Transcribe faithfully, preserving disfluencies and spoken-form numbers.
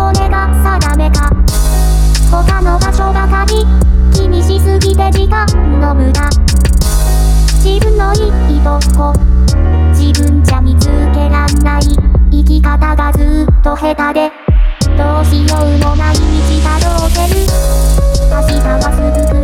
これが定めか。他の場所ばかり気にしすぎて時間の無駄。自分のいいとこ自分じゃ見つけらんない。生き方がずっと下手でどうしようもない道たどってる。明日はすぐ来る